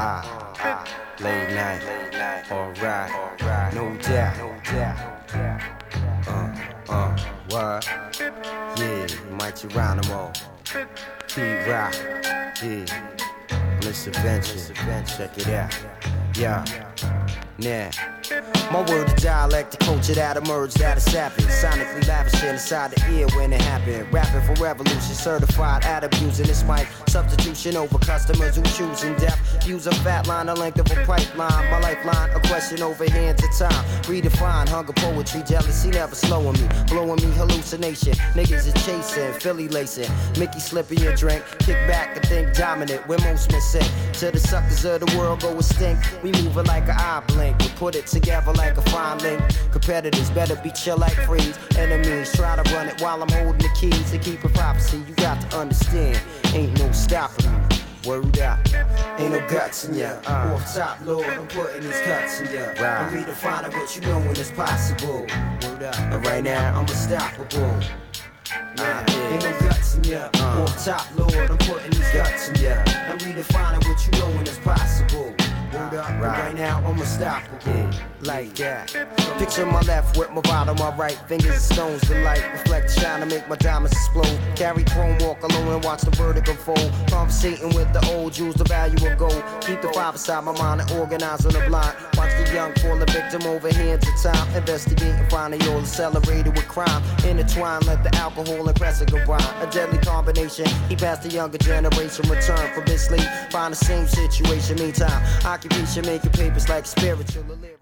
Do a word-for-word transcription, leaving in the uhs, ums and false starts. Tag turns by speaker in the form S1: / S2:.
S1: Ah, ah, late night, alright, no doubt, no doubt. Uh, uh, what? Yeah, Mike Geronimo, Pete Rock, yeah, Mister Venture, check it out, yeah, nah. My word to dialect, the culture that emerged out of sapping. Sonically lavishing inside the ear when it happened. Rapping for revolution, certified at abusing this mic. Substitution over customers who choose in depth. Views a fat line, the length of a pipeline. My lifeline, a question over hands of time. Redefine hunger, poetry, jealousy never slowing me. Blowing me hallucination. Niggas is chasing, Philly lacing. Mickey slipping your drink. Kick back and think dominant. We're most missing. To the suckers of the world go extinct. We moving like an eye blink. We put it together like a fine link. Competitors better be chill like freeze. Enemies try to run it while I'm holding the keys to keep a prophecy. You got to understand, ain't no stopping me. Word up, ain't no guts in ya. Uh, Off top, Lord, I'm putting these cuts in ya. Right. I'm redefining what you know when it's possible. Word up, and right now I'm unstoppable. Uh, yeah. Ain't no guts in ya. Uh, Off top, Lord, I'm putting these guts in ya. I'm redefining what you know when it's possible. Word up, right. Right now I'm unstoppable. Yeah. Like that. Picture my left with my bottom, my right. Fingers stones, the light reflect, shine to make my diamonds explode. Carry chrome, walk alone and watch the vertical fold. Conversating with the old Jews, the value of gold. Keep the five beside my mind and organize on the blind. Watch the young fall a victim over hands of time. Investigate and find the old accelerated with crime. Intertwine, let the alcohol and pressure combine. A deadly combination. He passed the younger generation, return from his sleep. Find the same situation, meantime. Occupation making papers like spiritual.